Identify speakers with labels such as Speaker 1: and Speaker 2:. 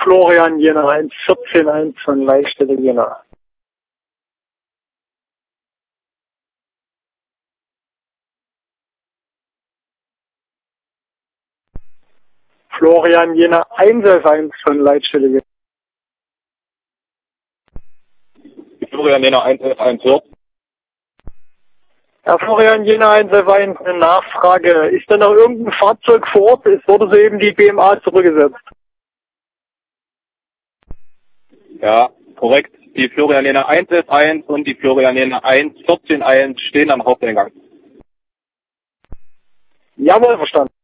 Speaker 1: Florian Jena 114-1 von Leitstelle Jena. Florian Jena 111-1 von Leitstelle Jena.
Speaker 2: Florian Jena 111-1 hört.
Speaker 1: Herr Florian Jena 111-1, eine Nachfrage. Ist da noch irgendein Fahrzeug vor Ort? Es wurde soeben die BMA zurückgesetzt.
Speaker 2: Ja, korrekt. Die Florian Jena 111-1 und die Florian Jena 114-1 stehen am Haupteingang.
Speaker 1: Jawohl, verstanden.